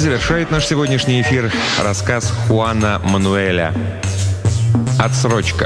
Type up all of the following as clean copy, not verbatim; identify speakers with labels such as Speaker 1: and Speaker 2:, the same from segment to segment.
Speaker 1: завершает наш сегодняшний эфир рассказ Хуана Мануэля «Отсрочка».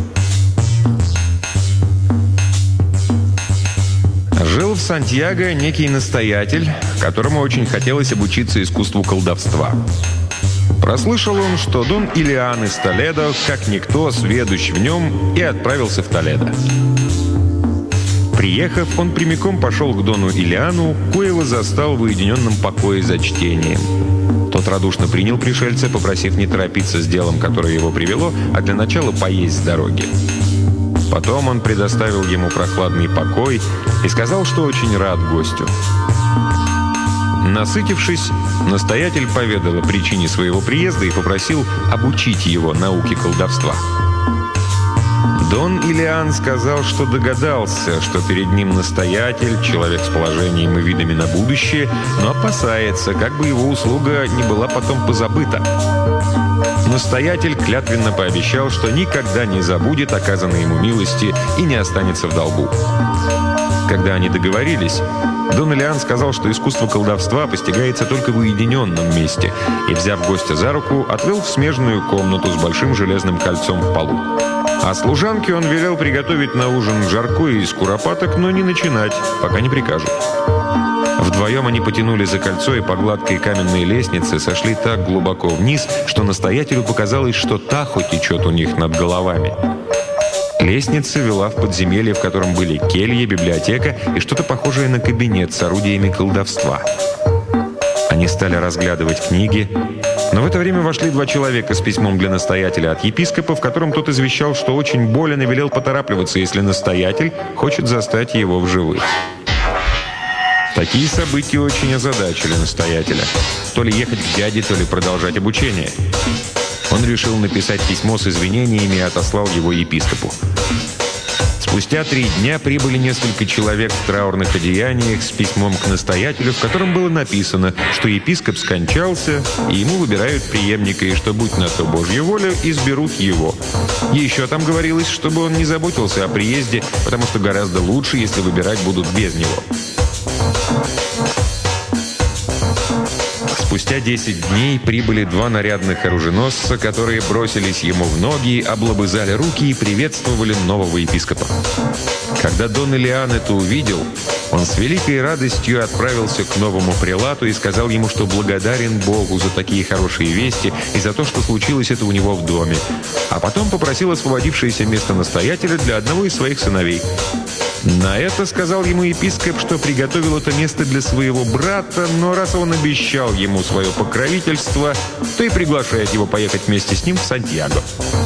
Speaker 1: Жил в Сантьяго некий настоятель, которому очень хотелось обучиться искусству колдовства. Прослышал он, что Дон Илиан из Толедо, как никто, сведущ в нем, и отправился в Толедо. Приехав, он прямиком пошел к Дону Илиану, коего застал в уединенном покое за чтением. Тот радушно принял пришельца, попросив не торопиться с делом, которое его привело, а для начала поесть с дороги. Потом он предоставил ему прохладный покой и сказал, что очень рад гостю. Насытившись, настоятель поведал о причине своего приезда и попросил обучить его науке колдовства. Дон Илиан сказал, что догадался, что перед ним настоятель, человек с положением и видами на будущее, но опасается, как бы его услуга не была потом позабыта. Настоятель клятвенно пообещал, что никогда не забудет оказанной ему милости и не останется в долгу. Когда они договорились, Дон Илиан сказал, что искусство колдовства постигается только в уединенном месте, и, взяв гостя за руку, отвел в смежную комнату с большим железным кольцом в полу. А служанке он велел приготовить на ужин жаркое из куропаток, но не начинать, пока не прикажут. Вдвоем они потянули за кольцо и по гладкой каменной лестнице сошли так глубоко вниз, что настоятелю показалось, что Тахо течет у них над головами. Лестница вела в подземелье, в котором были келья, библиотека и что-то похожее на кабинет с орудиями колдовства. Они стали разглядывать книги, но в это время вошли два человека с письмом для настоятеля от епископа, в котором тот извещал, что очень болен и велел поторапливаться, если настоятель хочет застать его в живых. Такие события очень озадачили настоятеля. То ли ехать к дяде, то ли продолжать обучение. Он решил написать письмо с извинениями и отослал его епископу. Спустя 3 дня прибыли несколько человек в траурных одеяниях с письмом к настоятелю, в котором было написано, что епископ скончался, и ему выбирают преемника, и что, будь на то Божья воля, изберут его. Еще там говорилось, чтобы он не заботился о приезде, потому что гораздо лучше, если выбирать будут без него. Спустя 10 дней прибыли 2 нарядных оруженосца, которые бросились ему в ноги, облобызали руки и приветствовали нового епископа. Когда Дон Илиан это увидел, он с великой радостью отправился к новому прелату и сказал ему, что благодарен Богу за такие хорошие вести и за то, что случилось это у него в доме. А потом попросил освободившееся место настоятеля для одного из своих сыновей. На это сказал ему епископ, что приготовил это место для своего брата, но раз он обещал ему свое покровительство, то и приглашает его поехать вместе с ним в Сантьяго.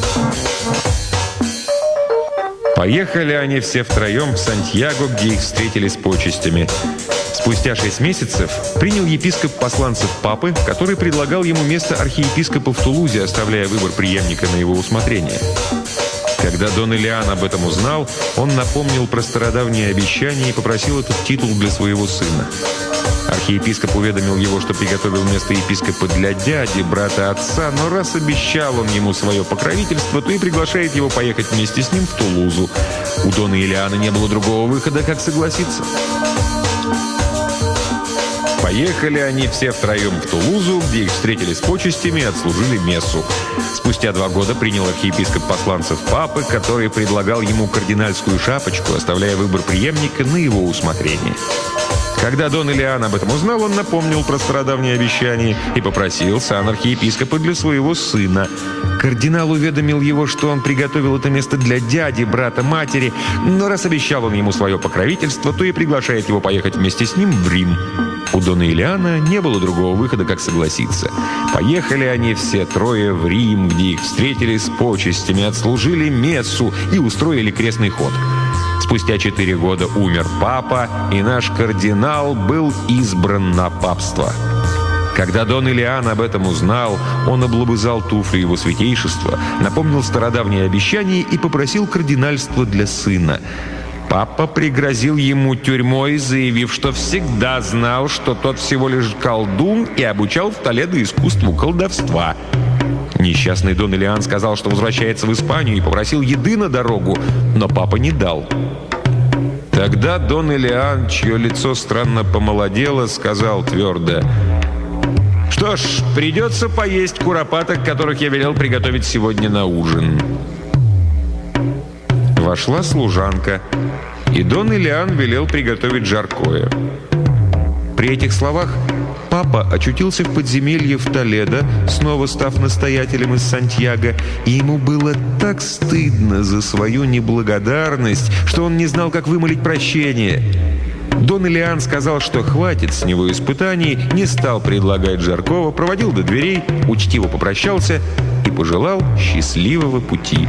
Speaker 1: Поехали они все втроем в Сантьяго, где их встретили с почестями. Спустя 6 месяцев принял епископ посланцев папы, который предлагал ему место архиепископа в Тулузе, оставляя выбор преемника на его усмотрение. Когда Дон Илиан об этом узнал, он напомнил про стародавние обещания и попросил этот титул для своего сына. Архиепископ уведомил его, что приготовил место епископа для дяди, брата отца, но раз обещал он ему свое покровительство, то и приглашает его поехать вместе с ним в Тулузу. У Дона Илиана не было другого выхода, как согласиться. Поехали они все втроем в Тулузу, где их встретили с почестями и отслужили мессу. Спустя 2 года принял архиепископ посланцев папы, который предлагал ему кардинальскую шапочку, оставляя выбор преемника на его усмотрение. Когда Дон Илиан об этом узнал, он напомнил про стародавние обещания и попросил сан архиепископа для своего сына. Кардинал уведомил его, что он приготовил это место для дяди, брата, матери, но раз обещал он ему свое покровительство, то и приглашает его поехать вместе с ним в Рим. У Дона Илиана не было другого выхода, как согласиться. Поехали они все трое в Рим, где их встретили с почестями, отслужили мессу и устроили крестный ход. Спустя 4 года умер папа, и наш кардинал был избран на папство. Когда Дон Илиан об этом узнал, он облобызал туфли его святейшества, напомнил стародавние обещания и попросил кардинальство для сына. Папа пригрозил ему тюрьмой, заявив, что всегда знал, что тот всего лишь колдун и обучал в Толедо искусству колдовства. Несчастный Дон Илиан сказал, что возвращается в Испанию и попросил еды на дорогу, но папа не дал. Тогда Дон Илиан, чье лицо странно помолодело, сказал твердо: Что ж, придется поесть куропаток, которых я велел приготовить сегодня на ужин. Вошла служанка, и Дон Элиан велел приготовить жаркое. При этих словах папа очутился в подземелье в Толедо, снова став настоятелем из Сантьяго, и ему было так стыдно за свою неблагодарность, что он не знал, как вымолить прощение. Дон Элиан сказал, что хватит с него испытаний, не стал предлагать жаркого, проводил до дверей, учтиво попрощался и пожелал счастливого пути.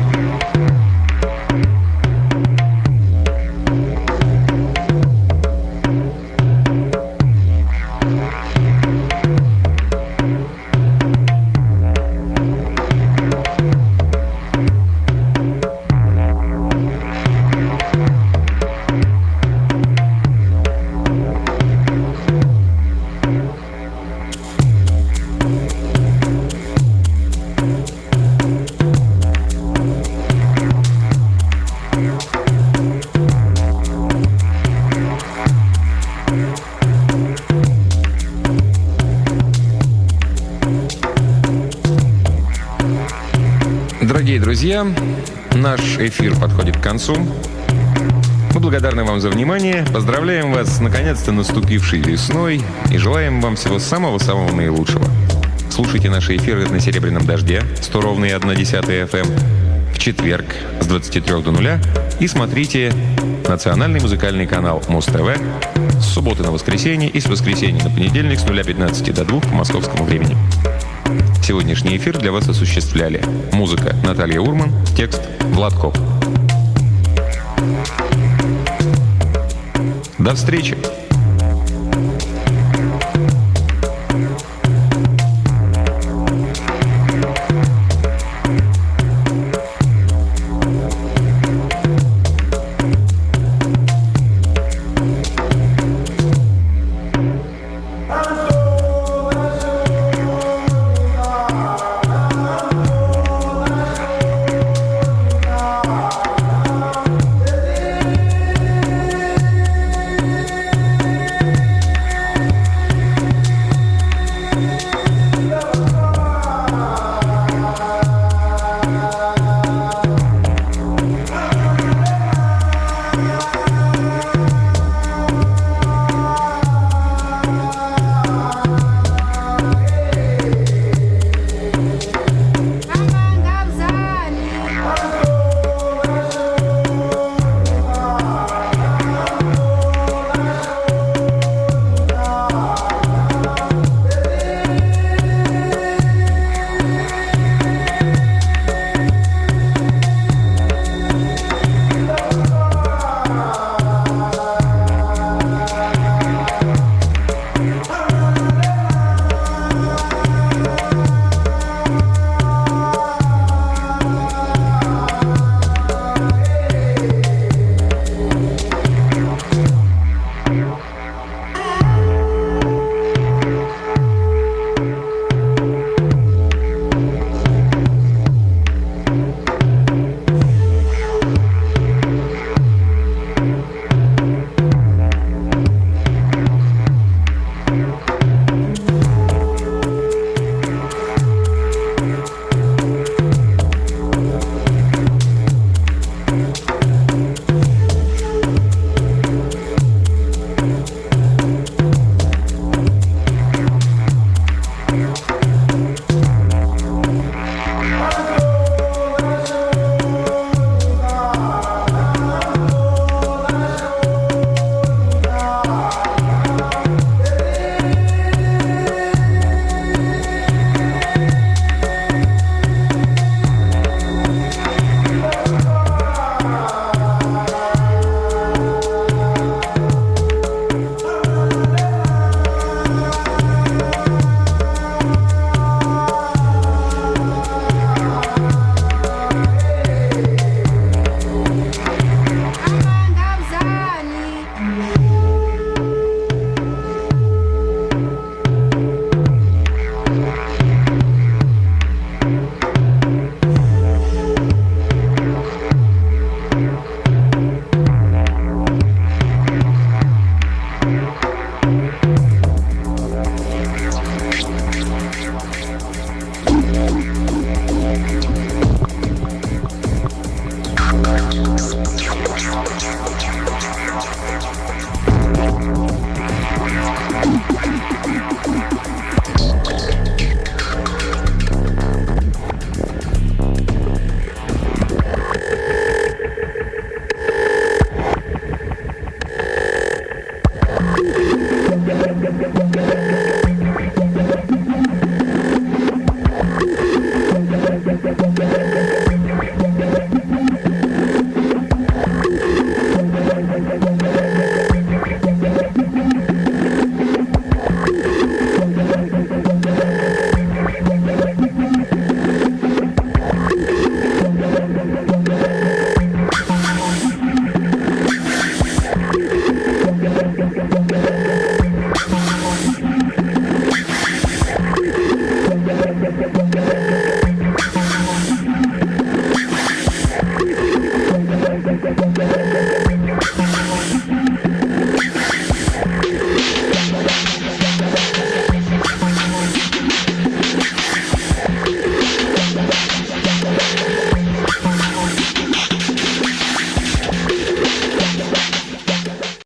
Speaker 1: Дорогие друзья, наш эфир подходит к концу. Мы благодарны вам за внимание, поздравляем вас с наконец-то наступившей весной и желаем вам всего самого-самого наилучшего. Слушайте наши эфиры на «Серебряном дожде» 100,1 FM в четверг с 23 до 0 и смотрите национальный музыкальный канал Муз-ТВ с субботы на воскресенье и с воскресенья на понедельник с 0:15 до 2 по московскому времени. Сегодняшний эфир для вас осуществляли музыка Наталья Урман, текст Влад Коп. До встречи!